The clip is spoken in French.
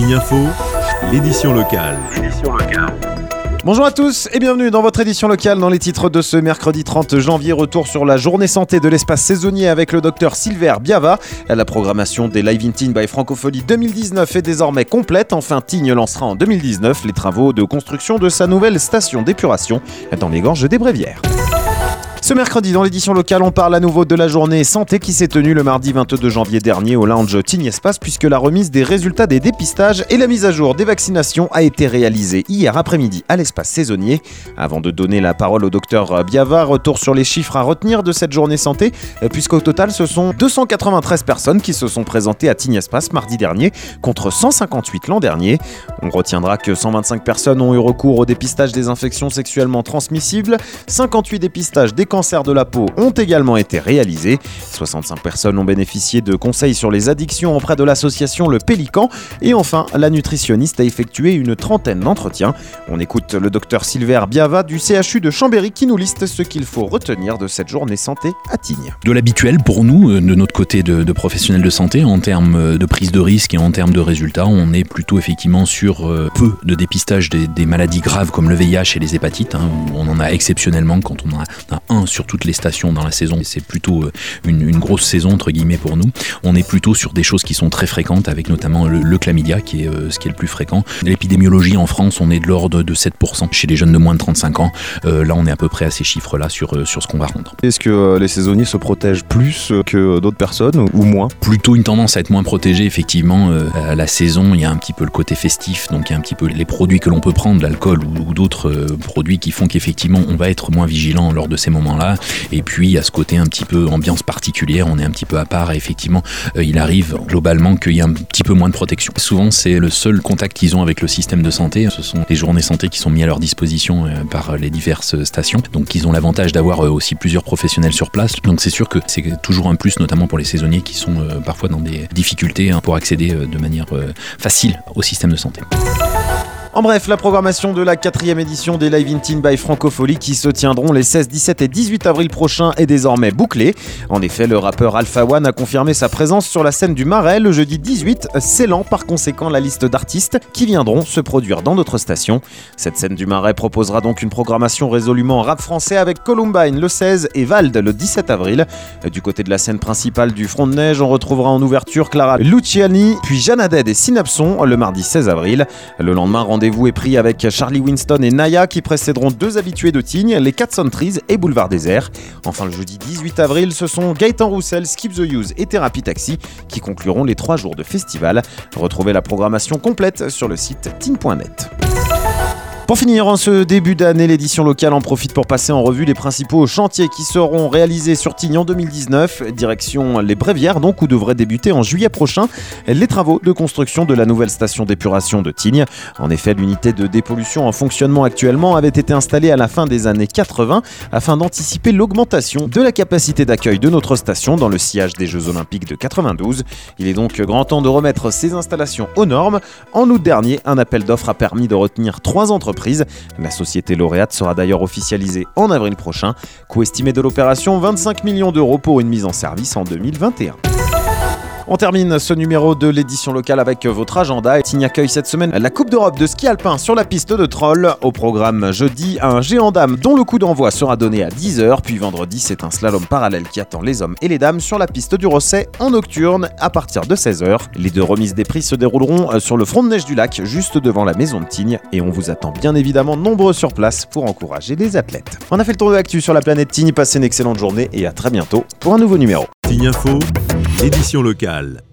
Tignes Info, l'édition locale. Bonjour à tous et bienvenue dans votre édition locale. Dans les titres de ce mercredi 30 janvier, retour sur la journée santé de l'espace saisonnier avec le docteur Silver Biava. La programmation des Live in Tignes by Francophonie 2019 est désormais complète. Enfin, Tignes lancera en 2019 les travaux de construction de sa nouvelle station d'épuration dans les gorges des Bréviaires. Ce mercredi, dans l'édition locale, on parle à nouveau de la journée santé qui s'est tenue le mardi 22 janvier dernier au lounge Tignes Espace, puisque la remise des résultats des dépistages et la mise à jour des vaccinations a été réalisée hier après-midi à l'espace saisonnier. Avant de donner la parole au docteur Biava, retour sur les chiffres à retenir de cette journée santé, puisqu'au total, ce sont 293 personnes qui se sont présentées à Tignes Espace mardi dernier, contre 158 l'an dernier. On retiendra que 125 personnes ont eu recours au dépistage des infections sexuellement transmissibles, 58 dépistages des cancers de la peau ont également été réalisés. 65 personnes ont bénéficié de conseils sur les addictions auprès de l'association Le Pélican. Et enfin, la nutritionniste a effectué une trentaine d'entretiens. On écoute le docteur Silver Biava du CHU de Chambéry qui nous liste ce qu'il faut retenir de cette journée santé à Tignes. De l'habituel pour nous, de notre côté de professionnels de santé, en termes de prise de risque et en termes de résultats, on est plutôt effectivement sur peu de dépistage des maladies graves comme le VIH et les hépatites. On en a exceptionnellement quand on en a un sur toutes les stations dans la saison. C'est plutôt une grosse saison entre guillemets pour nous. On est plutôt sur des choses qui sont très fréquentes avec notamment le chlamydia qui est ce qui est le plus fréquent. L'épidémiologie en France, on est de l'ordre de 7% chez les jeunes de moins de 35 ans. Là, on est à peu près à ces chiffres-là sur ce qu'on va rendre. Est-ce que les saisonniers se protègent plus que d'autres personnes ou moins ? Plutôt une tendance à être moins protégé, effectivement. À la saison, il y a un petit peu le côté festif, donc il y a un petit peu les produits que l'on peut prendre, l'alcool ou d'autres produits qui font qu'effectivement, on va être moins vigilant lors de ces moments-là. Et puis, il y a ce côté un petit peu ambiance particulière, on est un petit peu à part et effectivement, il arrive globalement qu'il y a un petit peu moins de protection. Souvent, c'est le seul contact qu'ils ont avec le système de santé. Ce sont les journées santé qui sont mises à leur disposition par les diverses stations. Donc, ils ont l'avantage d'avoir aussi plusieurs professionnels sur place. Donc, c'est sûr que c'est toujours un plus, notamment pour les saisonniers qui sont parfois dans des difficultés pour accéder de manière facile au système de santé. En bref, la programmation de la 4e édition des Live in Tignes by Francophonie qui se tiendront les 16, 17 et 18 avril prochains est désormais bouclée. En effet, le rappeur Alpha One a confirmé sa présence sur la scène du Marais le jeudi 18, scellant par conséquent la liste d'artistes qui viendront se produire dans notre station. Cette scène du Marais proposera donc une programmation résolument rap français avec Columbine le 16 et Vald le 17 avril. Du côté de la scène principale du Front de Neige, on retrouvera en ouverture Clara Luciani, puis Jeanne Haddad et Synapson le mardi 16 avril. Le lendemain, rendez-vous est pris avec Charlie Winston et Naya qui précéderont deux habitués de Tignes, les Cats on Trees et Boulevard Désert. Enfin, le jeudi 18 avril, ce sont Gaëtan Roussel, Skip the Use et Thérapie Taxi qui concluront les 3 jours de festival. Retrouvez la programmation complète sur le site tignes.net. Pour finir, en ce début d'année, l'édition locale en profite pour passer en revue les principaux chantiers qui seront réalisés sur Tignes en 2019. Direction les Bréviaires, donc, où devraient débuter en juillet prochain les travaux de construction de la nouvelle station d'épuration de Tignes. En effet, l'unité de dépollution en fonctionnement actuellement avait été installée à la fin des années 80 afin d'anticiper l'augmentation de la capacité d'accueil de notre station dans le sillage des Jeux Olympiques de 92. Il est donc grand temps de remettre ces installations aux normes. En août dernier, un appel d'offres a permis de retenir 3 entreprises. La société lauréate sera d'ailleurs officialisée en avril prochain. Coût estimé de l'opération 25 millions d'euros pour une mise en service en 2021. On termine ce numéro de l'édition locale avec votre agenda. Tignes accueille cette semaine la Coupe d'Europe de ski alpin sur la piste de Troll. Au programme jeudi, un géant dame dont le coup d'envoi sera donné à 10h. Puis vendredi, c'est un slalom parallèle qui attend les hommes et les dames sur la piste du Rosset en nocturne à partir de 16h. Les 2 remises des prix se dérouleront sur le front de neige du lac, juste devant la maison de Tignes. Et on vous attend bien évidemment nombreux sur place pour encourager les athlètes. On a fait le tour de l'actu sur la planète Tignes. Passez une excellente journée et à très bientôt pour un nouveau numéro. Tignes Info, édition locale.